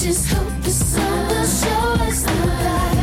just hope the sun will show us the light.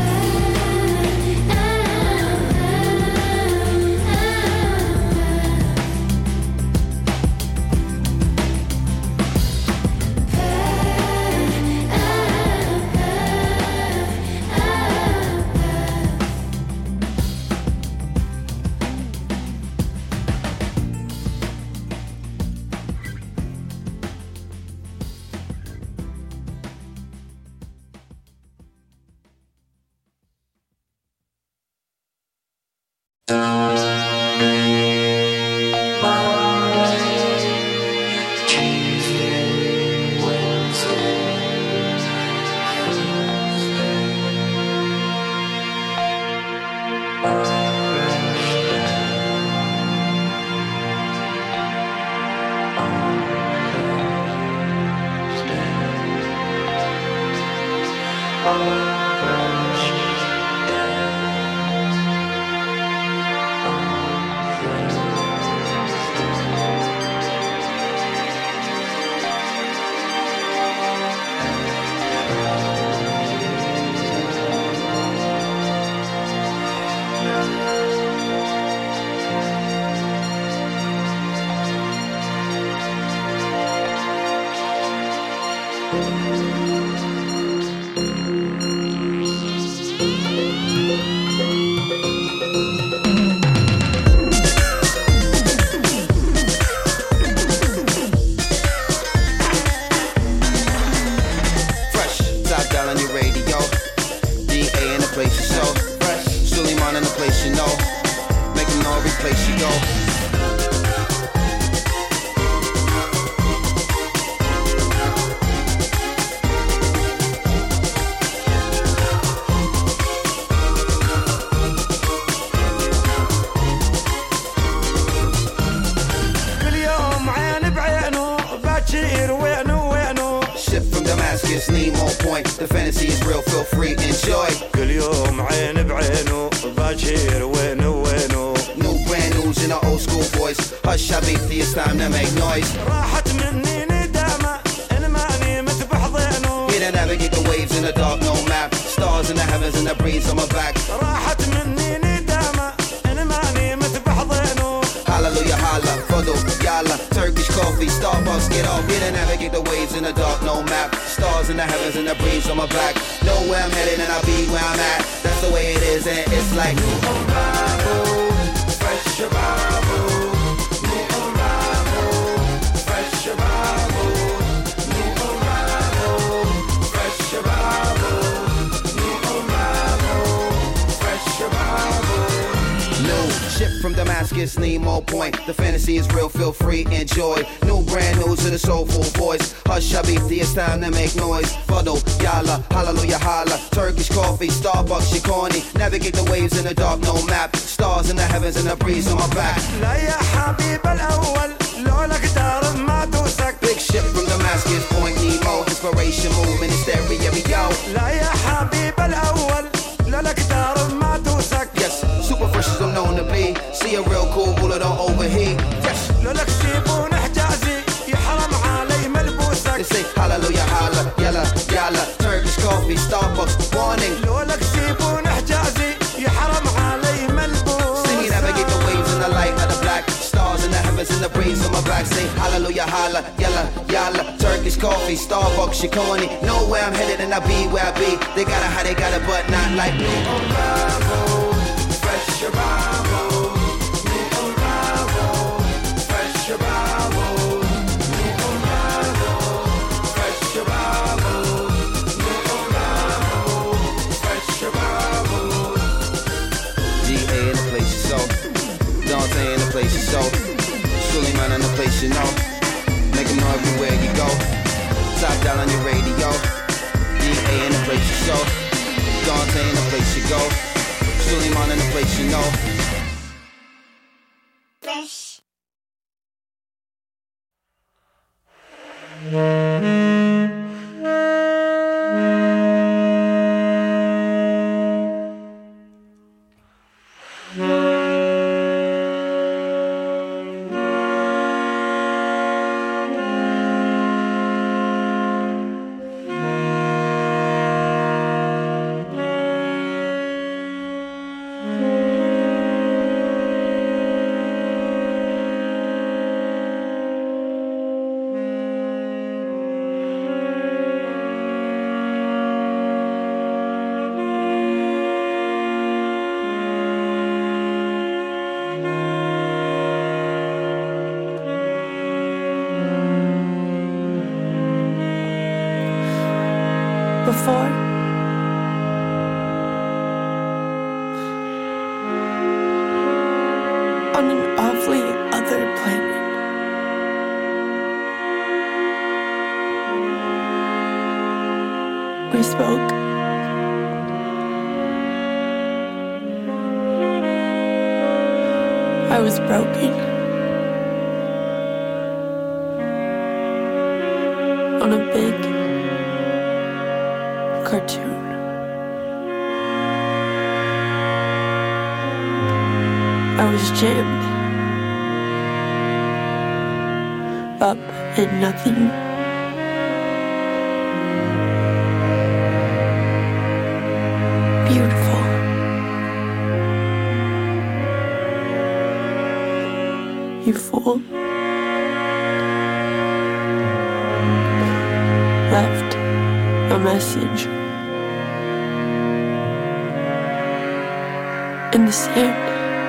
From Damascus, Nemo Point. The fantasy is real, feel free, enjoy. New brand new to the soulful voice. Hush, Habibti, it's time to make noise. Fuddle, yalla, hallelujah, holla. Turkish coffee, Starbucks, Shikoni. Navigate the waves in the dark, no map. Stars in the heavens and the breeze on my back. لا يا حبيب الأول لولاك دار ما توسك. Big ship from Damascus, Point Nemo. Inspiration movement in stereo, yo. لا يا حبيب الأول لولاك دار ما توسك. Yes, super fresh as I'm known to be. See a real cool bullet don't overheat. Fresh. لولاك سيبون حجازي يحرم علي ملبوسك. They say hallelujah, holla, yalla, yalla. Turkish coffee, Starbucks, warning. لولاك سيبون حجازي يحرم علي ملبوسك. Singing, navigate the waves in the light of the black. Stars in the heavens and the breeze on my back. Say hallelujah, holla, yalla, yalla. Turkish coffee, Starbucks, Shikoni. Know where I'm headed and I be where I be. They got it how they got it, but not like me. Fresh arrival. So, Suleiman in the place you know. Make them know everywhere you go. Top down on your radio. DA in the place you show. Dante in the place you go. Suleiman in the place you know. Fresh. before. On an awfully other planet. We spoke. I was broken. On a big cartoon. I was jammed up in nothing. Beautiful. You fool. Left a message in the sand.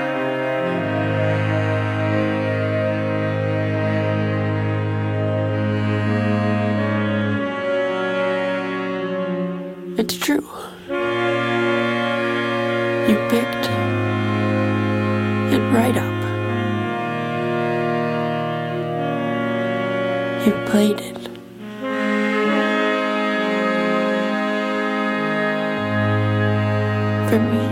It's true. You picked it right up. You played it. For me.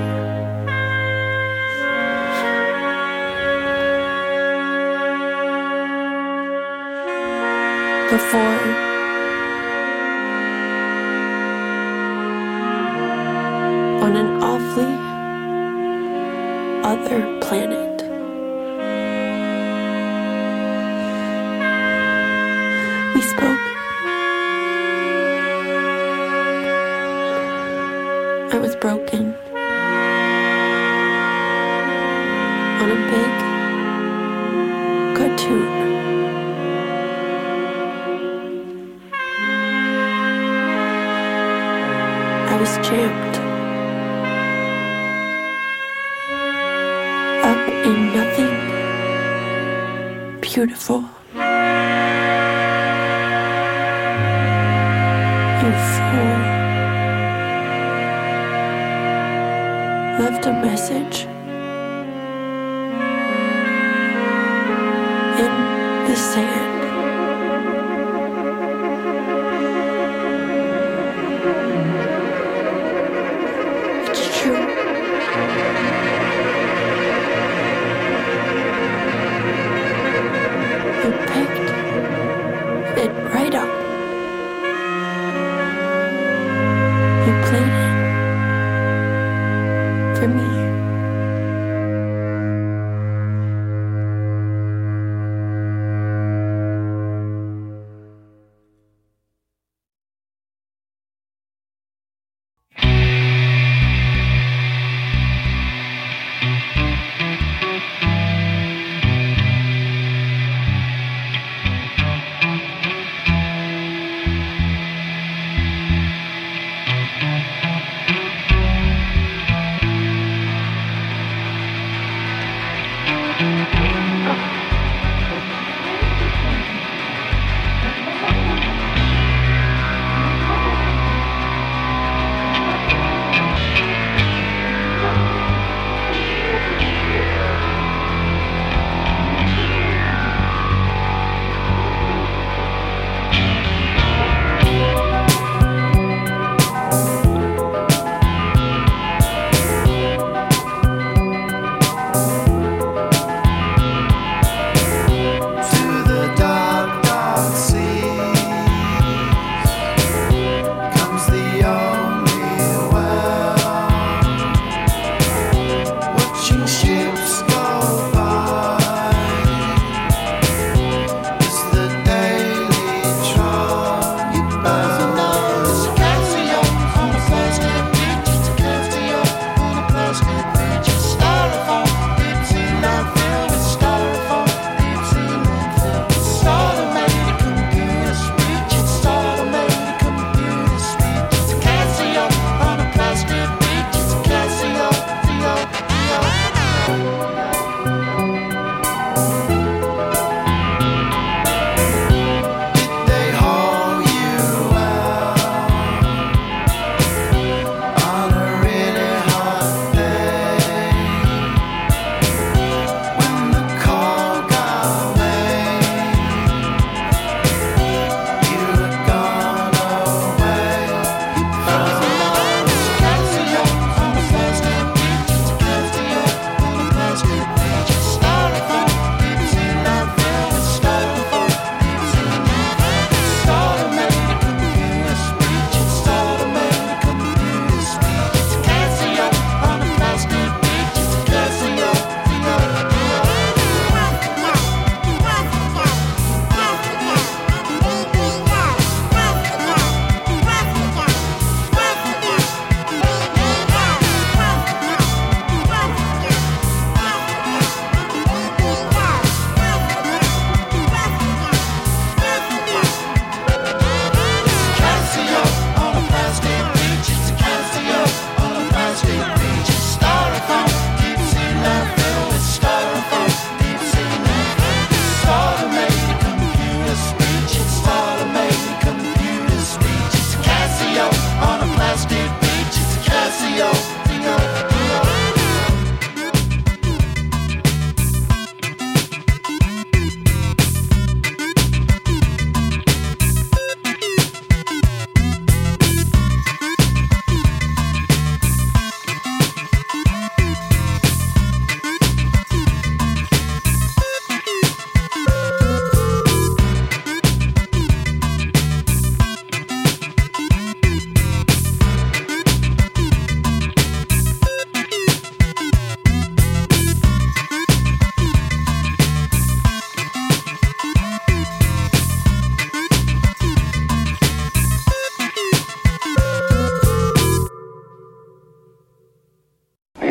Before on an awfully other planet. We spoke. I was broken on a big cartoon. I was jammed up in nothing. Beautiful. You fool. Left a message in the sand. It's true. You picked it right up. You played it for me.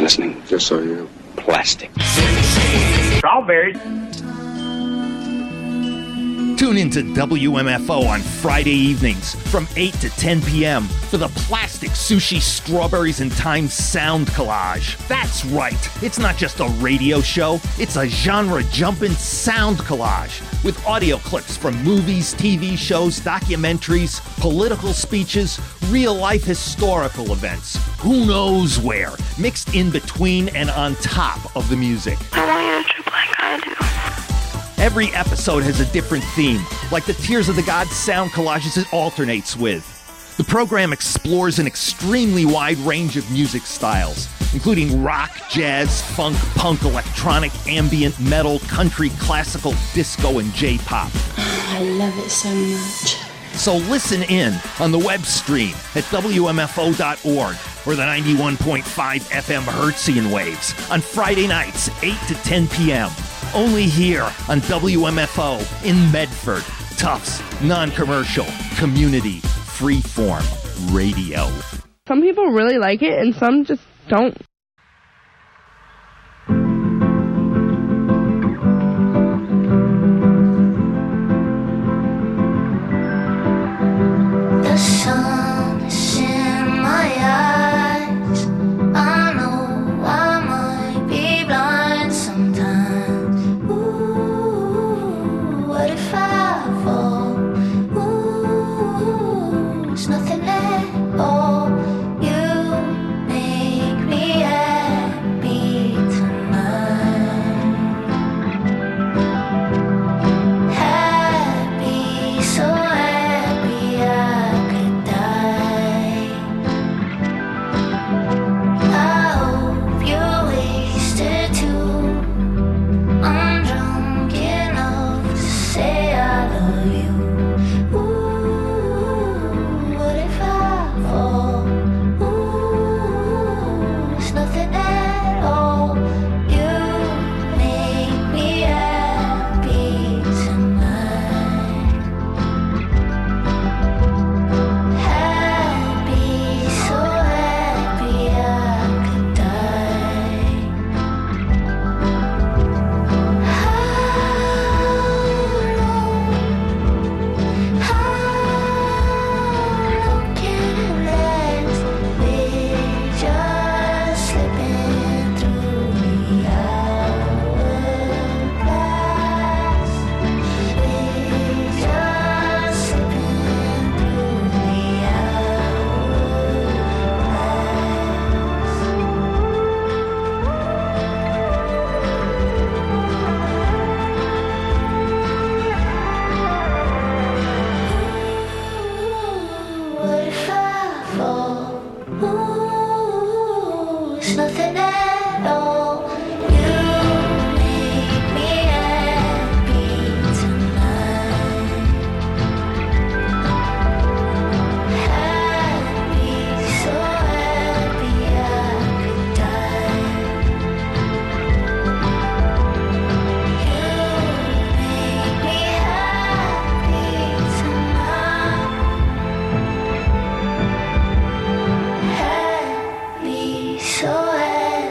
listening? Yes, I am. Plastic. Strawberries. Tune into WMFO on Friday evenings from 8 to 10 p.m. for the Plastic Sushi Strawberries and Time Sound Collage. That's right, it's not just a radio show, it's a genre-jumping sound collage with audio clips from movies, TV shows, documentaries, political speeches, real-life historical events, who knows where, mixed in between and on top of the music. I want you to trip like I do. Every episode has a different theme, like the Tears of the Gods sound collages it alternates with. The program explores an extremely wide range of music styles, including rock, jazz, funk, punk, electronic, ambient, metal, country, classical, disco, and J-pop. I love it so much. So listen in on the web stream at WMFO.org or the 91.5 FM Hertzian waves on Friday nights, 8 to 10 p.m. Only here on WMFO in Medford. Tufts, non-commercial, community, freeform radio. Some people really like it and some just don't. The sun is in my eyes. I know I might be blind sometimes. Ooh, what if I fall? Ooh, it's nothing at all. You make me happy tonight. Happy, so happy I could die. I hope you're wasted too. I'm drunk enough to say I love you. Ooh, what if I fall? Ooh, it's nothing at all. You make me happy tonight. Happy, so happy I could die. How long can it last? We're just slipping through the hourglass. We're just slipping through the hourglass. What if I fall? Ooh, it's nothing at all. You make me happy tonight. Happy, so happy I could die. You make me happy tonight. Happy, so happy.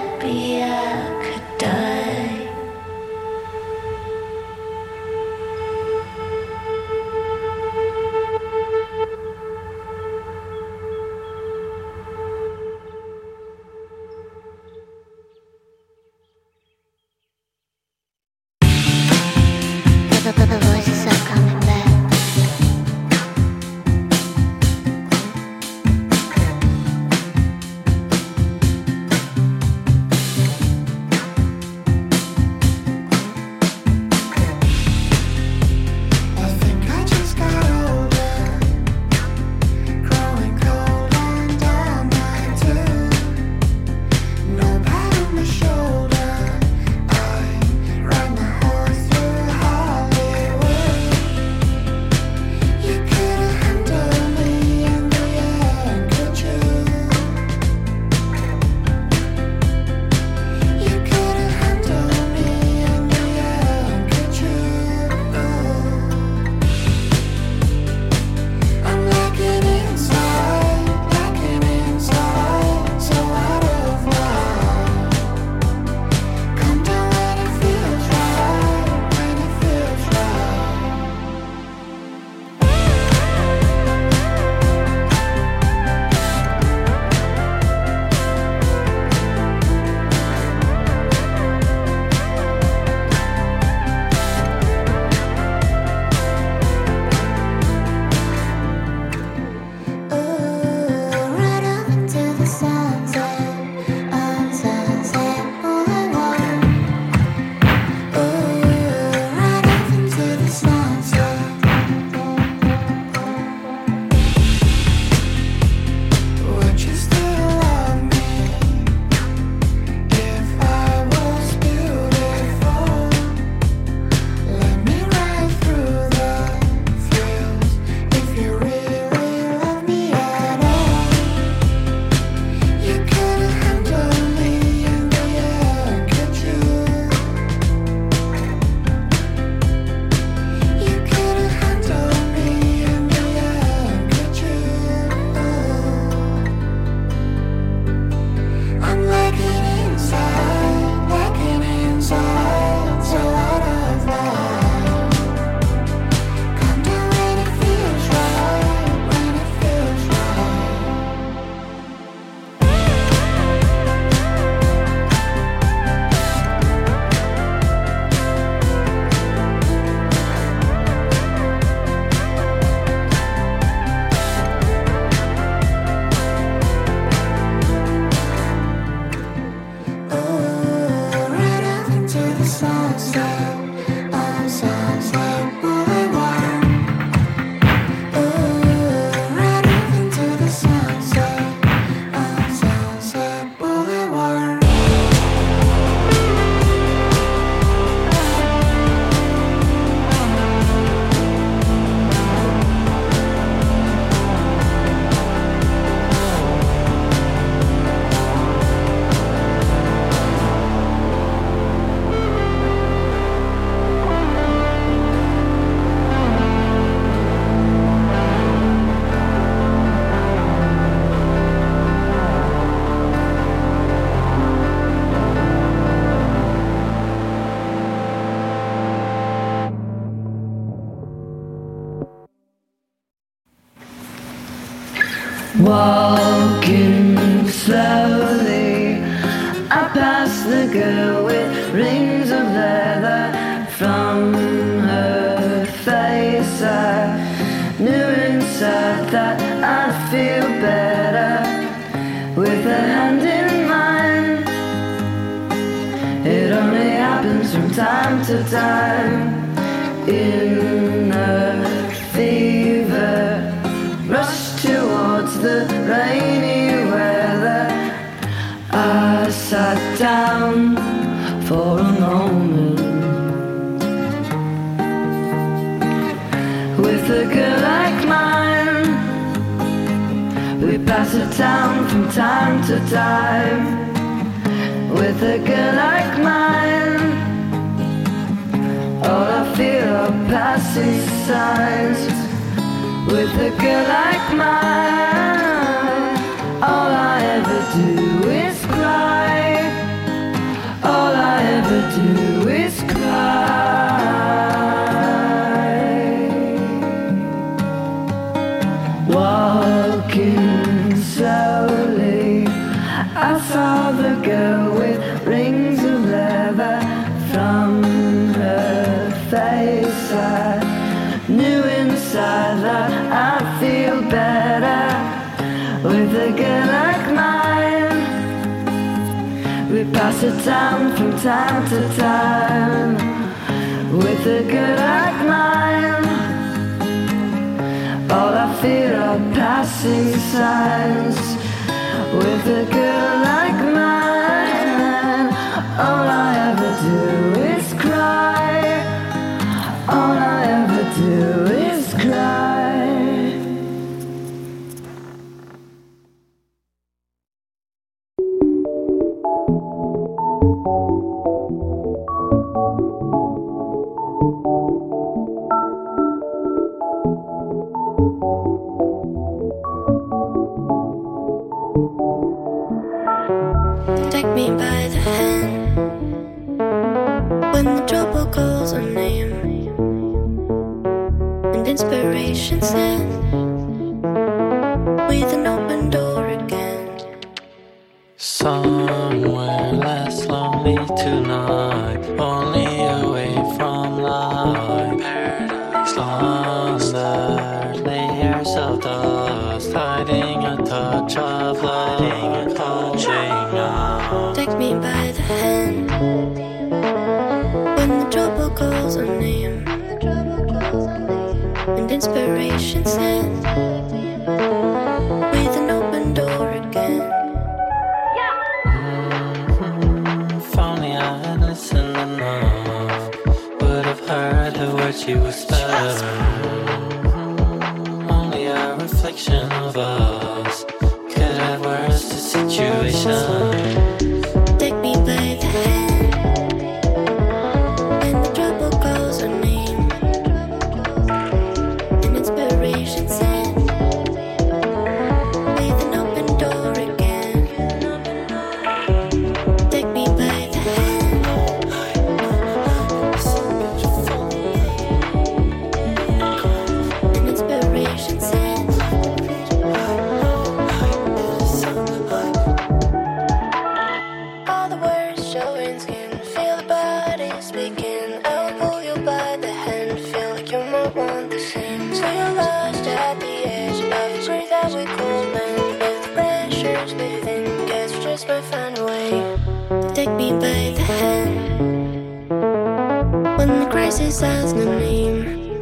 Walking slowly, I pass the girl with rings of leather. From her face I knew inside that I'd feel better with a hand in mine. It only happens from time to time. In a fever rush towards the rainy weather, I sat down for a moment with a girl like mine. We pass it down from time to time. With a girl like mine, all I feel are passing signs. With a girl like mine, all I ever do is cry. All I ever do is cry. Walking slowly, I saw the girl with rings of leather. From her face I knew inside that I'd feel better with a girl like mine. We pass it down from time to time. With a girl like mine, all I feel are passing signs. With a girl like mine, all I ever do is cry. All I ever do is cry. Take me by the hand when the trouble calls our name and inspiration sent with an open door again. Somewhere less lonely tonight, only away from life. Paradise under layers of dust, hiding a touch of love, touching out. Take me by the hand when the trouble calls our name and inspiration sent with an open door again. If only I had listened enough, would have heard the words you whispered. Only a reflection of us could have worse the situation. Take me by the hand when the trouble calls our name and inspiration sent with an open door again. Take me by the hand and inspiration sent. All the words showing skin, feel the body speaking. I'll pull you by the hand, feel like you're more one the same. So you're lost at the edge of a tree that we call land. With the pressures within, guess we just might find a way to take me by the hand when the crisis has no name.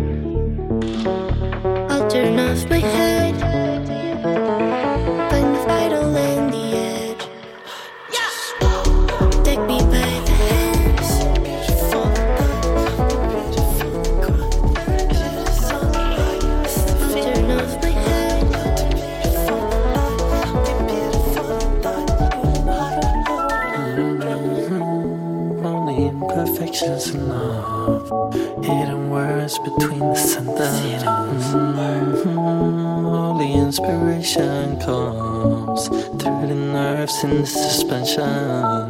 I'll turn off my head, find the vital and the edge. Take me by the hands. Turn off my head. Only imperfections enough, hidden words between the sentence. Only inspiration comes through the nerves in the suspension.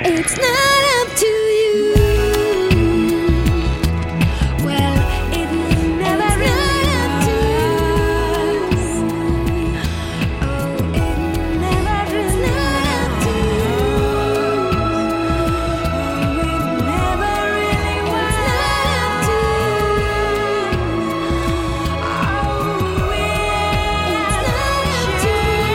It's not up to you. Well, it never really up to you. Oh, it never really up to you. Oh, it never really was up to you. Oh, it's not up to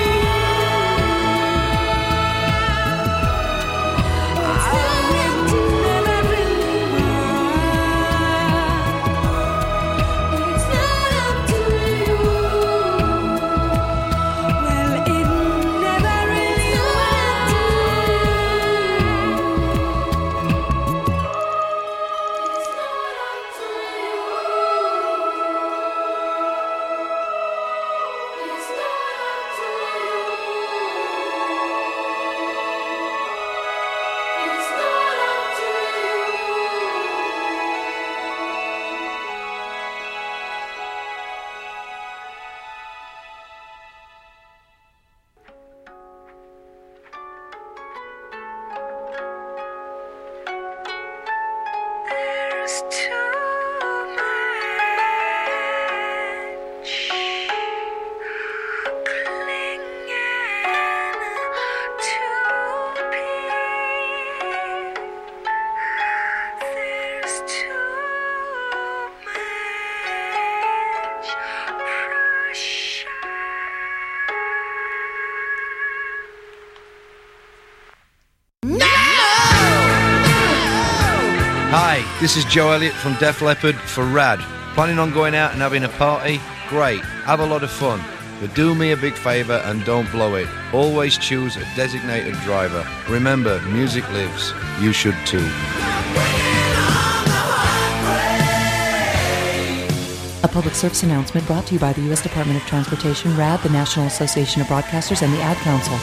There's too much clinging to be. There's too much pressure. Hi, this is Joe Elliott from Def Leppard for Rad. Planning on going out and having a party? Great, have a lot of fun. But do me a big favour and don't blow it. Always choose a designated driver. Remember, music lives. You should too. A public service announcement brought to you by the U.S. Department of Transportation, RAD, the National Association of Broadcasters, and the Ad Council.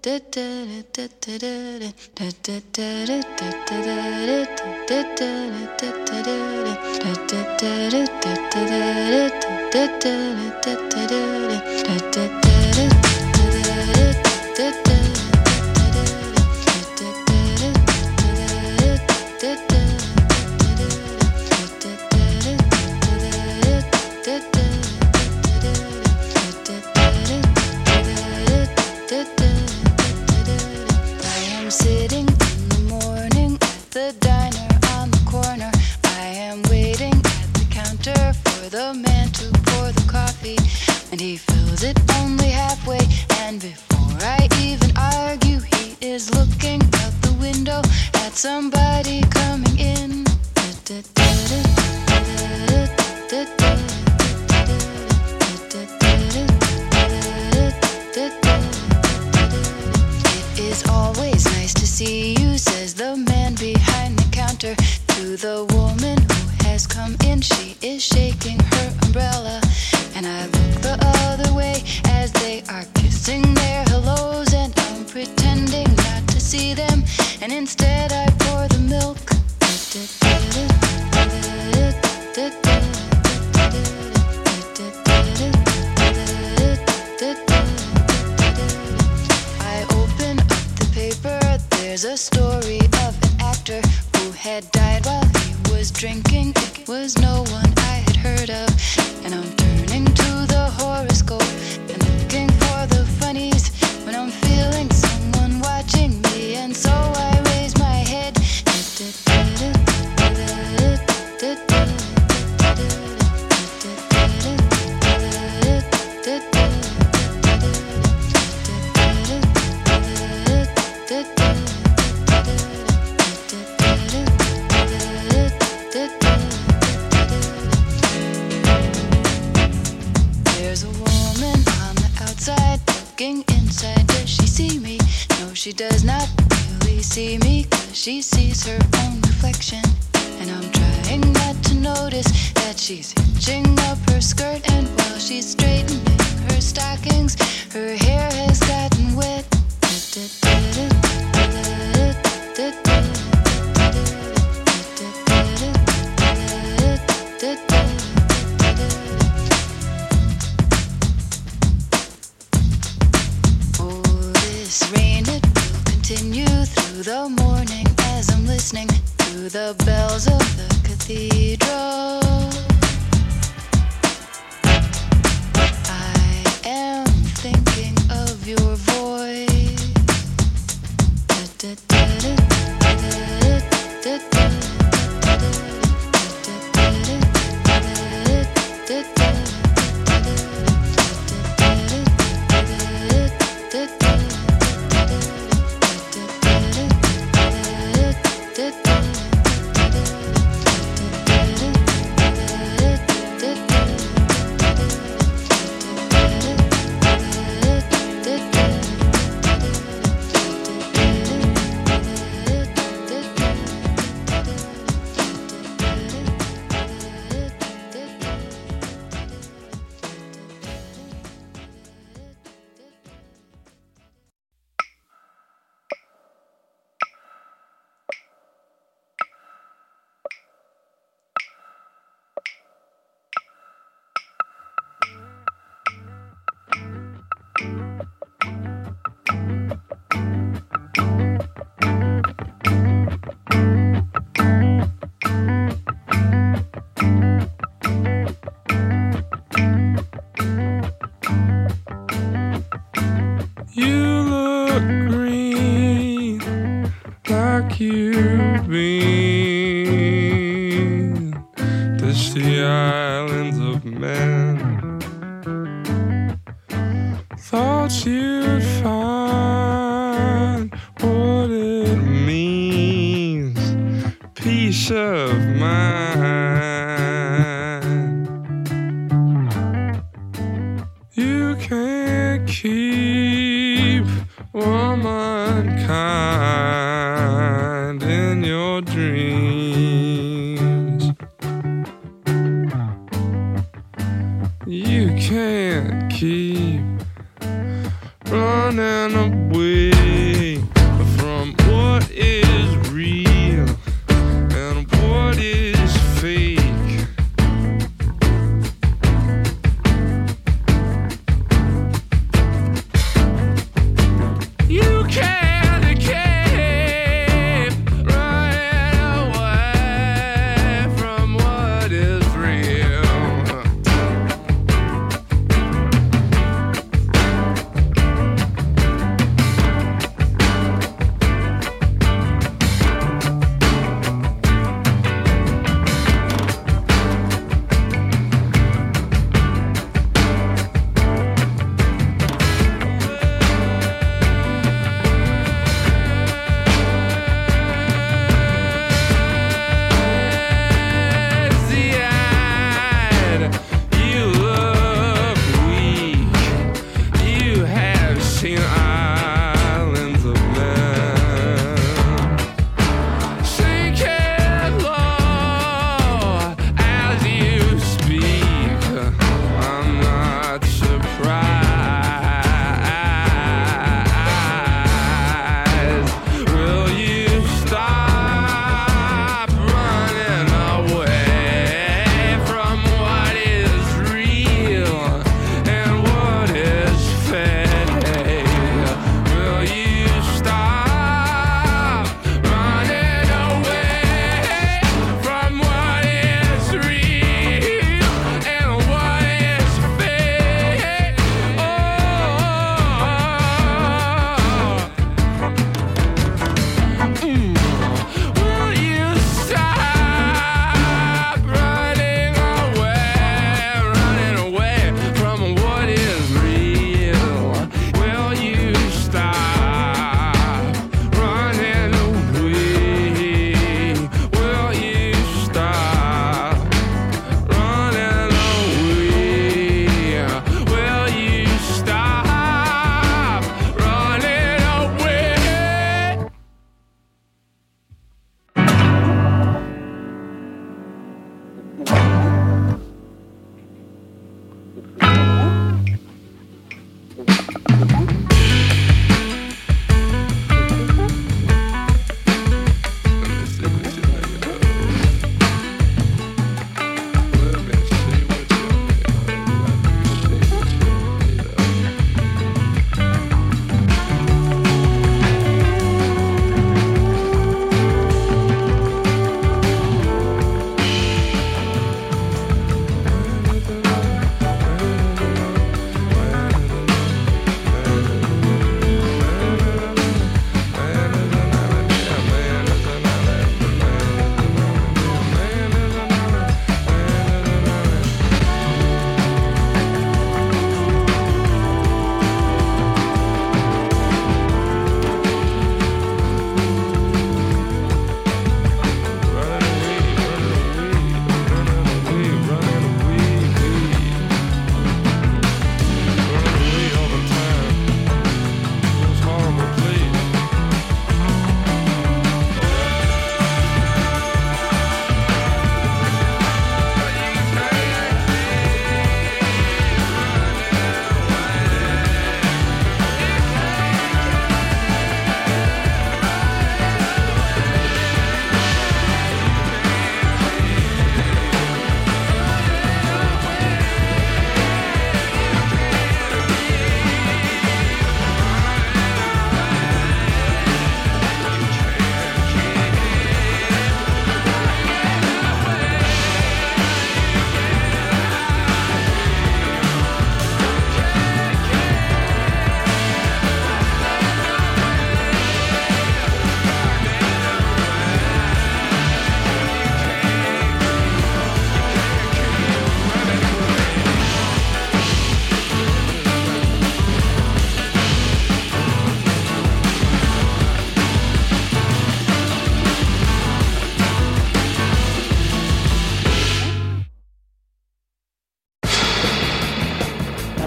Sitting in the morning at the diner on the corner. I am waiting at the counter for the man to pour the coffee, and he fills it only halfway. And before I even argue, he is looking out the window at somebody coming in. It is always nice to see you, says the man behind the counter to the woman who has come in. She is shaking her umbrella, and I look the other way as they are kissing their hellos, and I'm pretending not to see them, and instead I pour the milk. I open up the paper. There's a story of an actor who had died while he was drinking. It was no one I had heard of, and I'm turning to the horoscope and looking for the funnies when I'm feeling someone watching me, and so I raise my head. There's a woman on the outside looking inside. Does she see me? No, she does not really see me, 'cause she sees her own reflection. And I'm trying not to notice that she's hitching up her skirt, and while she's straightening her stockings, her hair has gotten wet. Oh, this rain, it will continue through the morning as I'm listening to the bells of the cathedral. I am thinking of your voice. You look green like you've been to the islands of men. Thought you'd find what it means, peace of mind. You can't keep womankind in your dreams. You can't keep running away.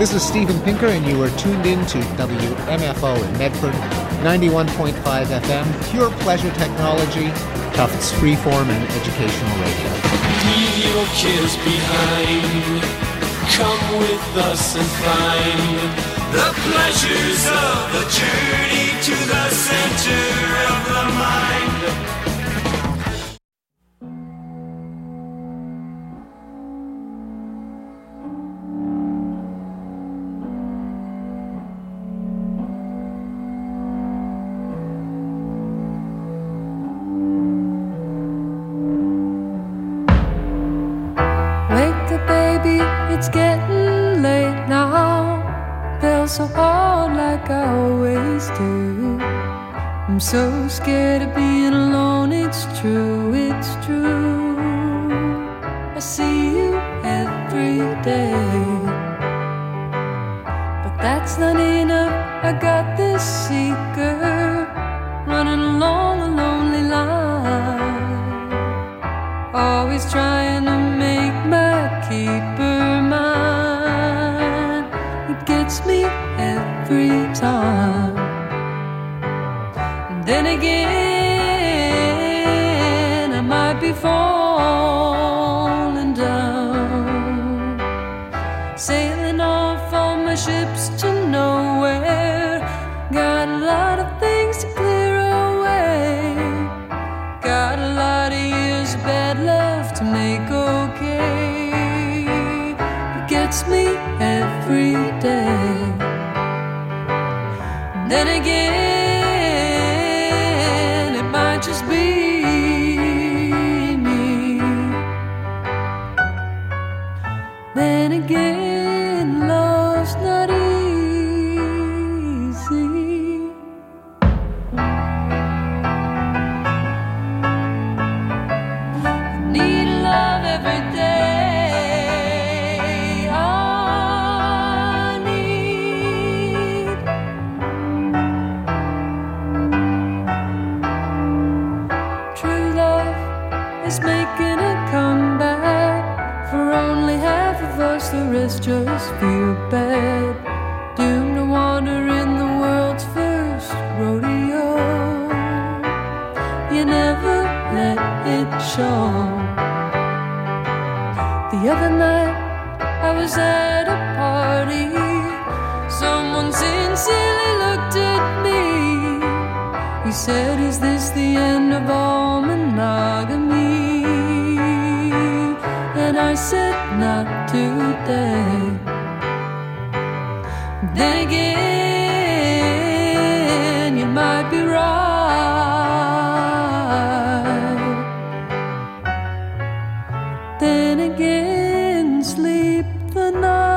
This is Stephen Pinker, and you are tuned in to WMFO in Medford, 91.5 FM, pure pleasure technology, Tufts freeform and educational radio. Leave your cares behind. Come with us and find the pleasures of the journey to the center of the mind. It's getting late now. Feel so hard like I always do. I'm so scared of being alone. It's true, it's true. I see you every day, but that's not enough. I got this seeker running along a lonely line, always trying to make my keeper mine. It gets me every time. And then again, I might be falling down, sailing off on my ships to nowhere. Got a lot of things to clear away. Got a lot of years of bad love to make okay. It gets me every day. Then again, it might just be me. Then again, love's not easy. Need love every day. I need true love is making a comeback. For only half of us, the rest just feel bad. Doomed to wander in the world's first rodeo. You never let it show. The other night I was at a party. Someone sincerely looked at me. He said, "Is this the end of all monogamy?" And I said, "Not today." Then again, you might be right. Then again, sleep the night.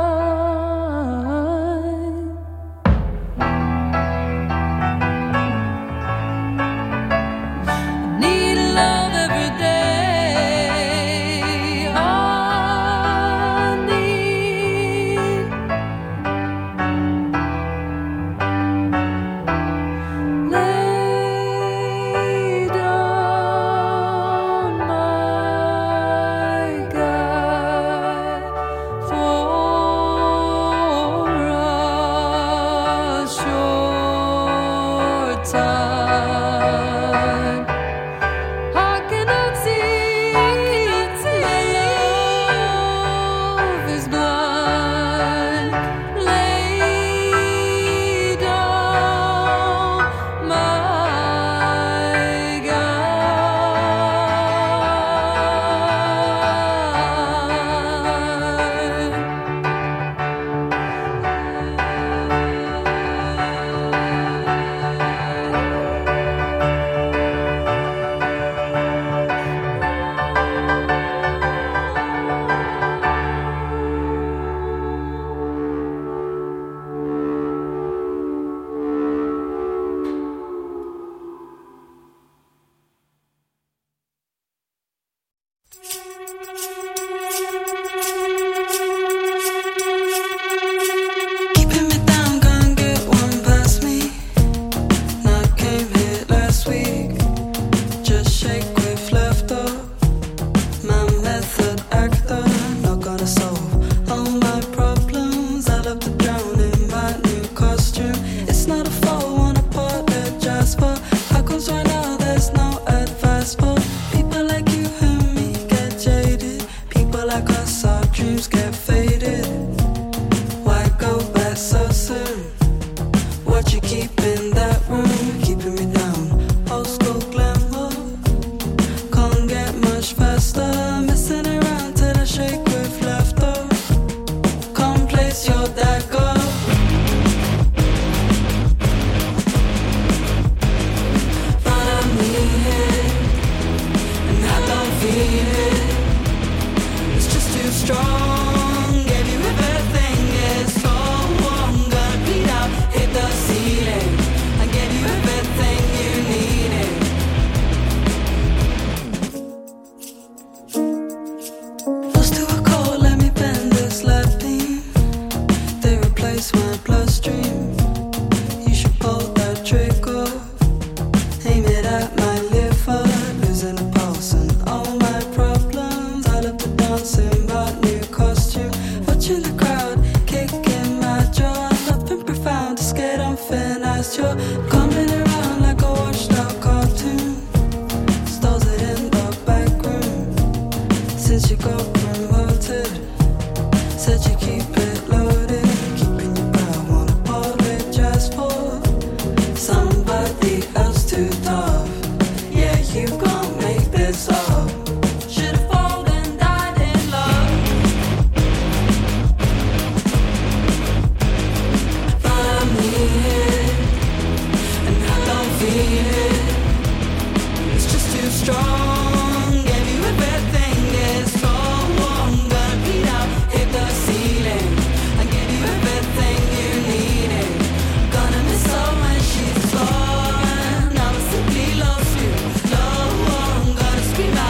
Need love every day. I need lay down, my God. much faster. Messing around till I shake with laughter. Come place your dagger. Follow me here, and I don't feel it. It's just too strong. Gave you everything, it's so warm. Gonna bleed out, hit the ceiling. I gave you everything you needed. Lost to a cold, let me bend this left beam. They replace my bloodstream. You should pull that trigger. Aim it at my liver. Losing the pulse and all my problems. I love the dancing, my new costume. Watching the crowd, kicking my jaw. Nothing profound, scared I'm finished. You're coming around like a washed out cartoon. Stalls it in the back room. Since you got promoted, said you keep it loaded. Keeping your brow, wanna apologize for somebody else too tough. Yeah, you gon' make this up. Should've fallen and died in love. Follow me here, and I don't feel it. It's just too strong. Gave you everything, it's so warm. Gonna bleed out, hit the ceiling. I gave you everything you needed. Gonna miss her when she's gone. I was simply lost you. Low, I'm gonna scream out.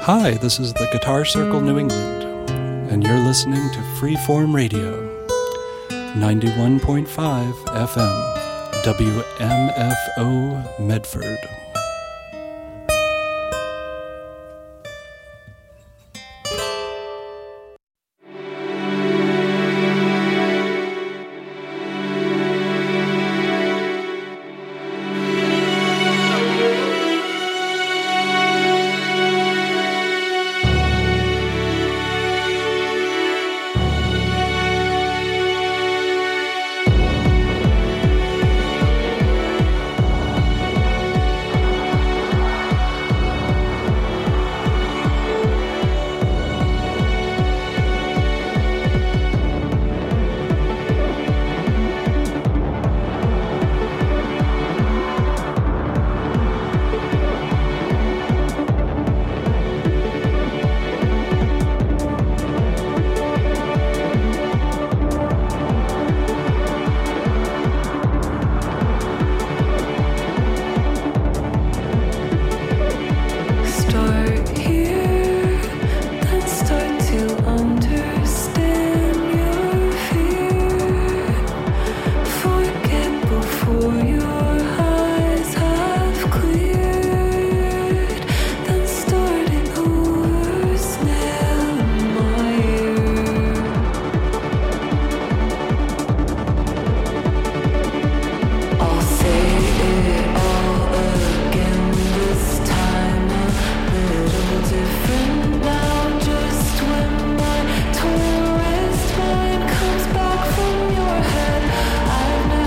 Hi, this is the Guitar Circle New England, and you're listening to Freeform Radio, 91.5 FM, WMFO Medford.